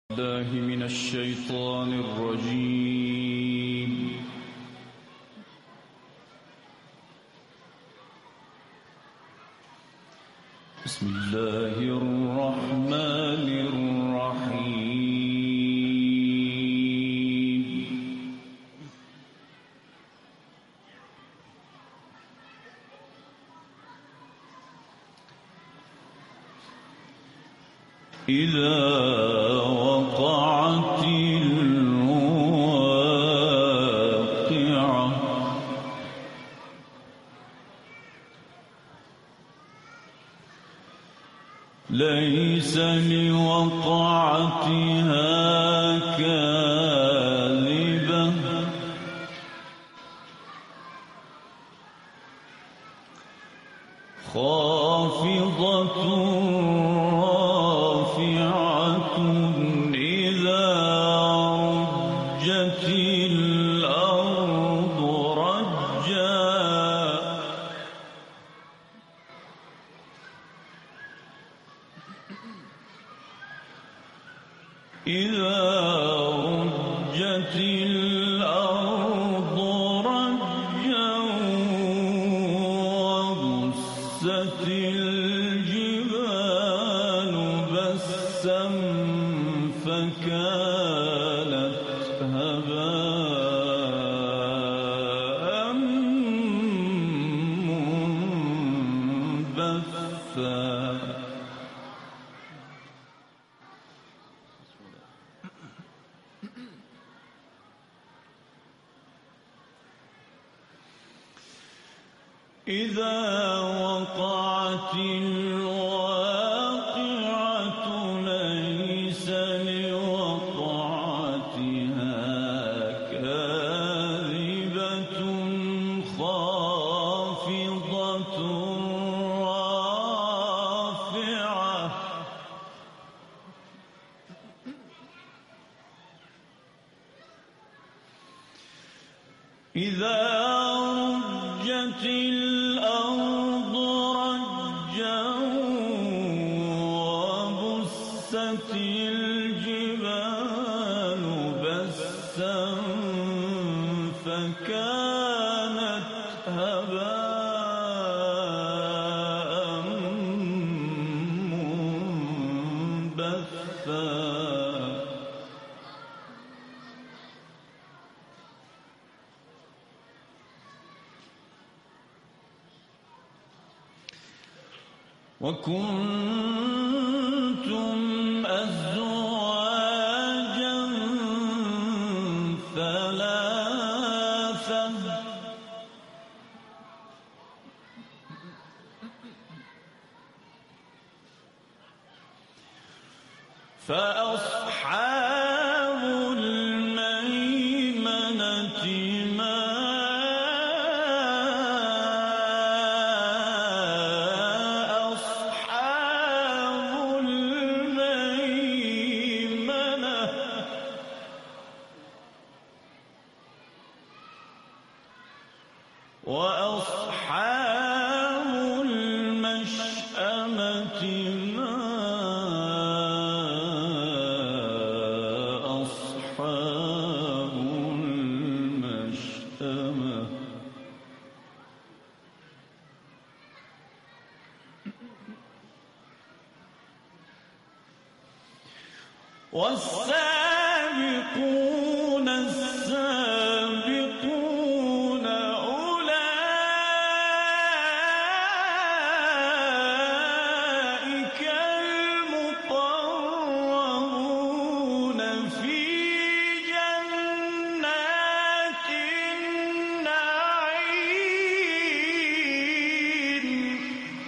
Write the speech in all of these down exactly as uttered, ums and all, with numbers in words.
بالله من الشيطان الرجيم. بسم الله الرحمن الرحيم. إذا وقعت الواقعة ليس لوقعتها كاذبة خافضة إذا رجت الأرض رجا إذا رجت الأرض رجا وبست الجبال بسا فكانت هباء منبثا. إذا وقعت الواقعة ليس لوقعتها كاذبة خافضة رافعة إذا رجت الأرض رجا وبست الجبال بسا فكانت هباء منبثا. وكنتم أزواجا ثلاثة فأصحاب الميمنة ما وأصحاب المشأمة ما أصحاب المشأمة. والسابقون السابقون أولئك المقربون في جنات النعيم.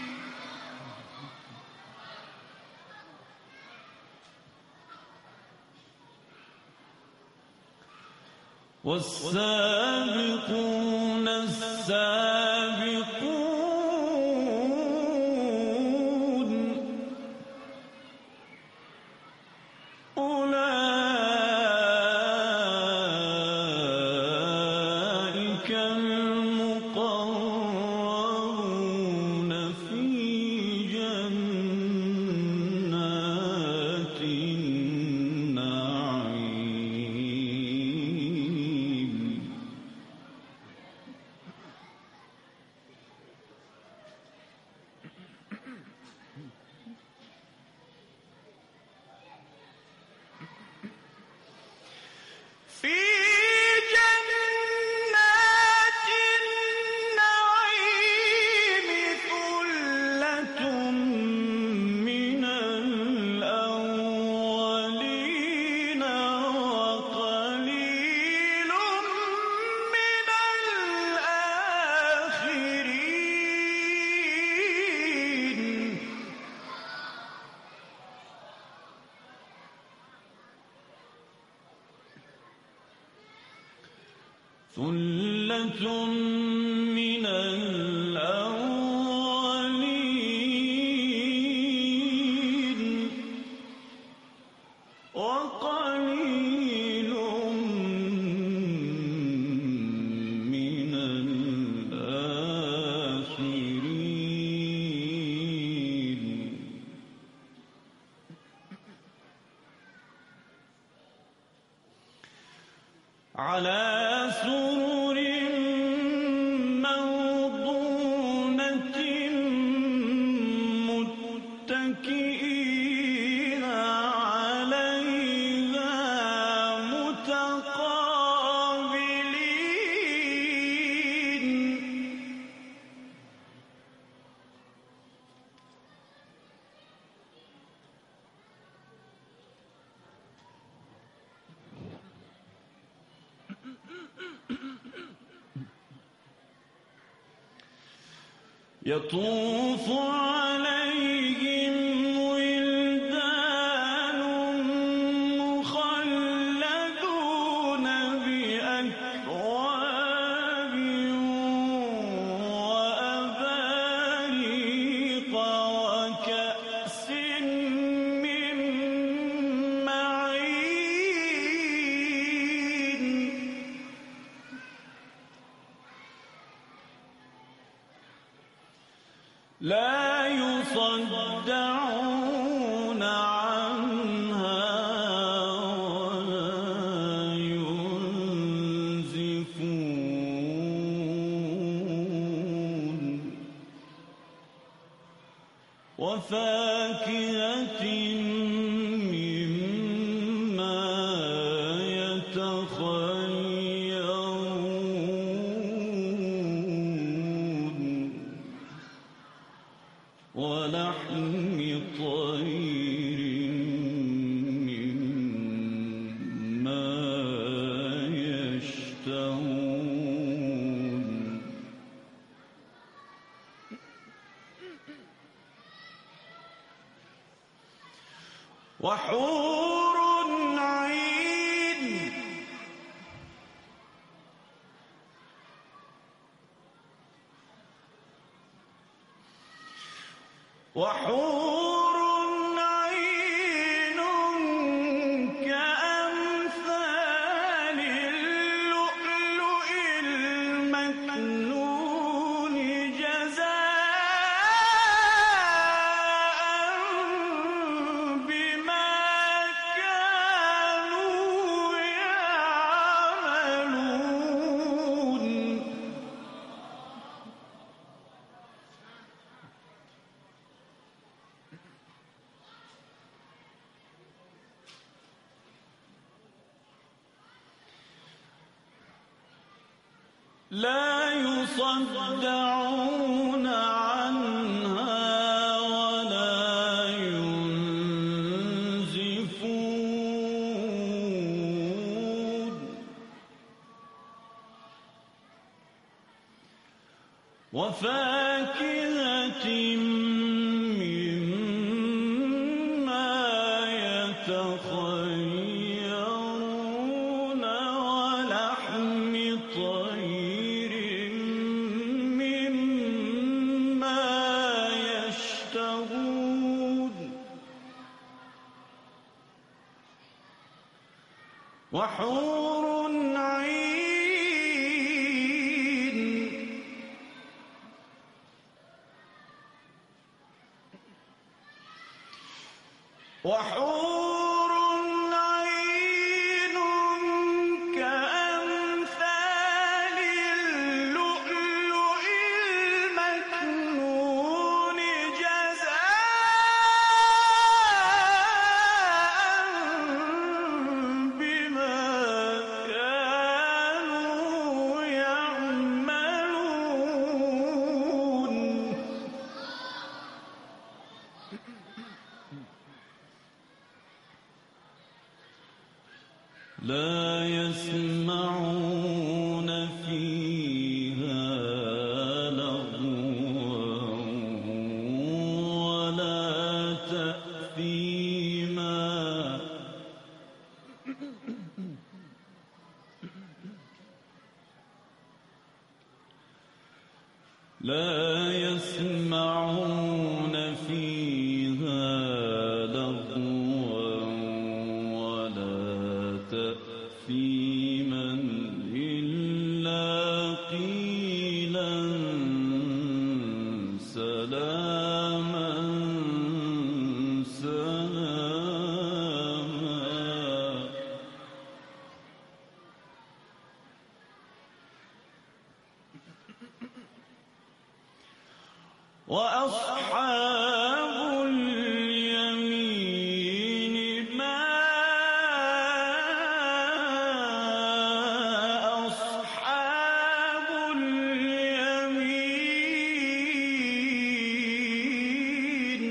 والسابقون السابقون أولئك المقربون في جنات النعيم. ثلة من الأولين وقليل من الآخرين على سرر موضونة متكئين عليها متقابلين يطوف عليهم ولدان مخلدون بأكواب وأباريق وكأس من معين لا يصدعون عنها ولا ينزفون وفاكهة مما يتخيرون ولحم طير مما يشتهون وحور عين وحور عين كأمثال اللؤلؤ المكنون جزاء بما كانوا يعملون لا يصدعون عنها ولا ينزفون وفاكهة مما يتخيرون ولحم طير مما يشتهون وحور عين وحور عين كأمثال اللؤلؤ المكنون جزاء بما كانوا يعملون لا يسمعون فيها لغوا ولا تأثيما لا يسمعون فيها لغوا ولا تأثيما إلا قيلا سلاما سلاما. وأصحاب اليمين ما أصحاب اليمين.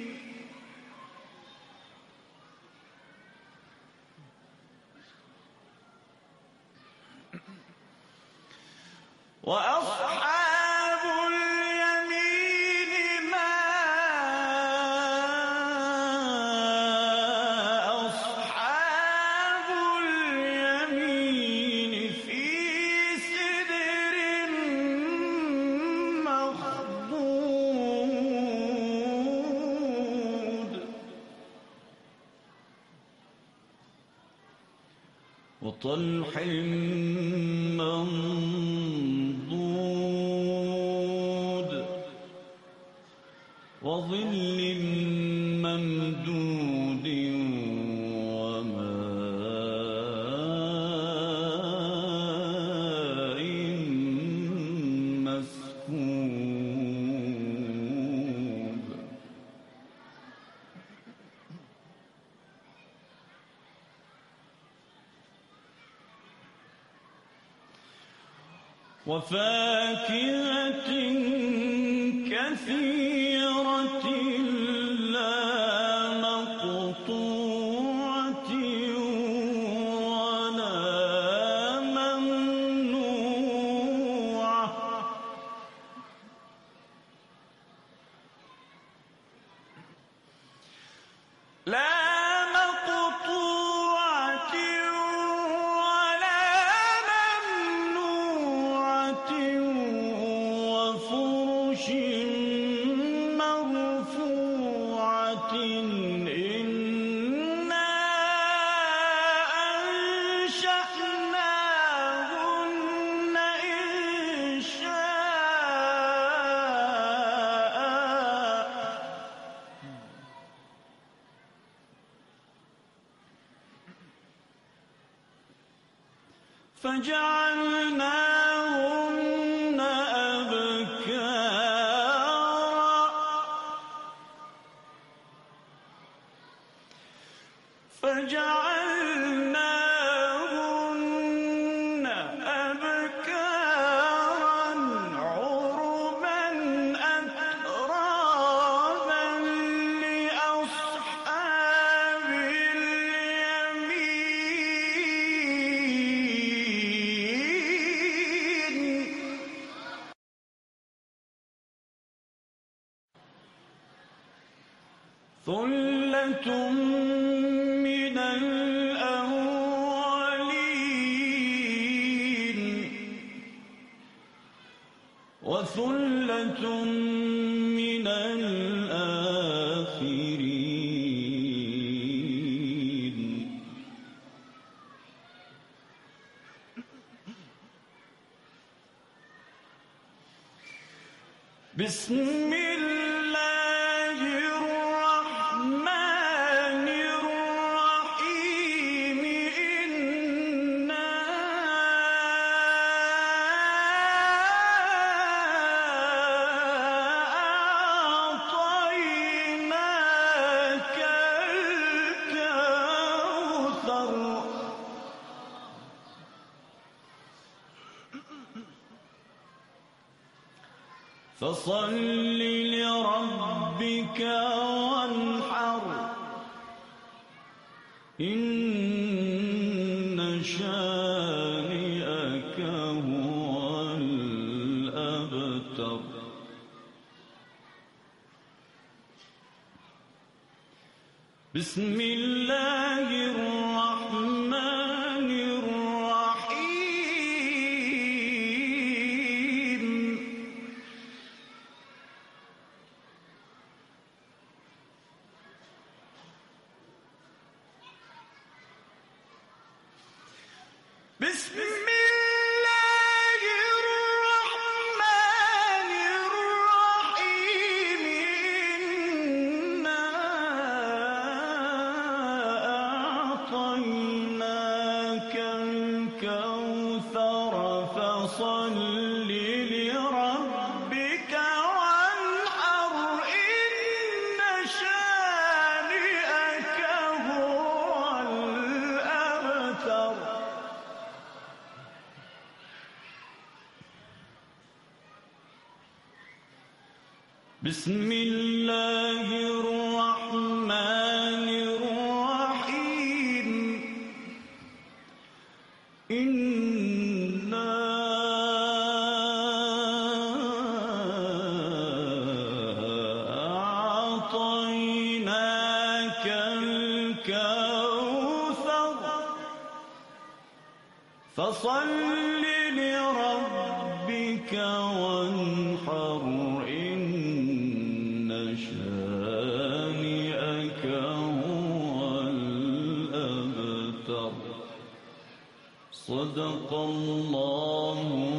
وأصحاب اليمين ما أصحاب اليمين في سدر مخضود وطلح منضود وظل ممدود وماء مسكوب. وفاكهة كثيرة لا مقطوعة ولا ممنوعة لا مقطوعة ولا ممنوعة وفرش مرفوعة إنا أنشأناهن إنشاء فجعلناهن أبكارا فجعلناهن أبكارا عربا أترابا لأصحاب اليمين. ثلة من الأولين وثلة من الآخرين. بسم الله الرحمن الرحيم. إنا أعطيناك الكوثر فصل لربك وانحر إن شانئك هو الأبتر. بسم الله الرحمن الرحيم. بسم الله الرحمن الرحيم إنا أعطيناك الكوثر فصل لربك وانحر إن شانئك هو الأبتر بسم الله الرحمن الرحيم إنا أعطيناك الكوثر فصل لربك وانحر إن شانئك هو الأبتر صدق الله